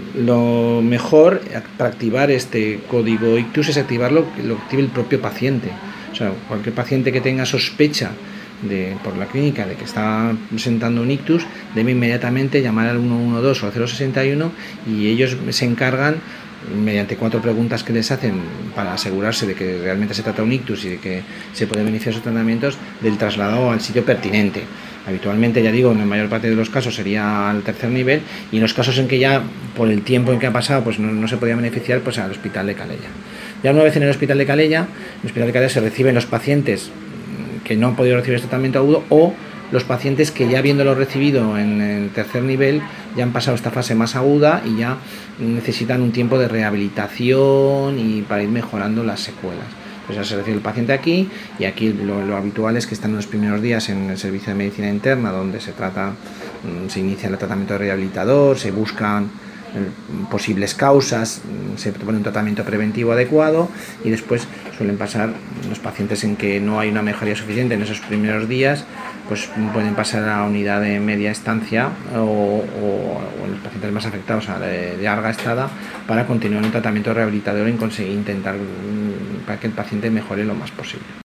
lo mejor para activar este código ictus es activarlo, que lo active el propio paciente. O sea, cualquier paciente que tenga sospecha por la clínica de que está presentando un ictus debe inmediatamente llamar al 112 o al 061 y ellos se encargan, mediante 4 preguntas que les hacen para asegurarse de que realmente se trata de un ictus y de que se pueden beneficiar sus tratamientos, del traslado al sitio pertinente. Habitualmente, ya digo, en la mayor parte de los casos sería al tercer nivel, y en los casos en que ya por el tiempo en que ha pasado pues no se podía beneficiar, pues al hospital de Calella. Ya una vez en el hospital de Calella se reciben los pacientes que no han podido recibir este tratamiento agudo, o los pacientes que ya habiéndolo recibido en el tercer nivel ya han pasado esta fase más aguda y ya necesitan un tiempo de rehabilitación y para ir mejorando las secuelas. Pues se recibe el paciente aquí, y aquí lo habitual es que están en los primeros días en el servicio de medicina interna, donde se inicia el tratamiento de rehabilitador, se buscan posibles causas, se propone un tratamiento preventivo adecuado, y después suelen pasar los pacientes en que no hay una mejoría suficiente en esos primeros días, pues pueden pasar a la unidad de media estancia o los pacientes más afectados a de larga estada, para continuar un tratamiento rehabilitador y conseguir intentar para que el paciente mejore lo más posible.